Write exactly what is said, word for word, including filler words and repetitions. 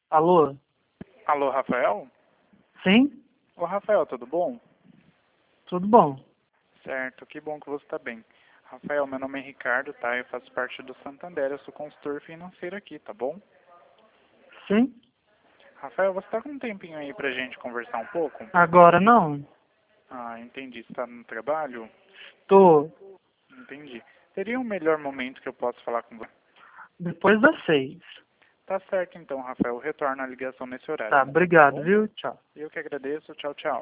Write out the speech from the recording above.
Alô? Alô, Rafael? Sim? Ô, Rafael, tudo bom? Tudo bom. Certo, que bom que você está bem. Rafael, meu nome é Ricardo, tá? Eu faço parte do Santander, eu sou consultor financeiro aqui, tá bom? Sim? Rafael, você tá com um tempinho aí pra gente conversar um pouco? Agora não. Ah, entendi. Você tá no trabalho? Tô. Entendi. Seria um melhor momento que eu posso falar com você? Depois das seis. Tá certo então, Rafael. Eu retorno a ligação nesse horário. Tá, Tá obrigado, bom? viu? Tchau. Eu que agradeço. Tchau, tchau.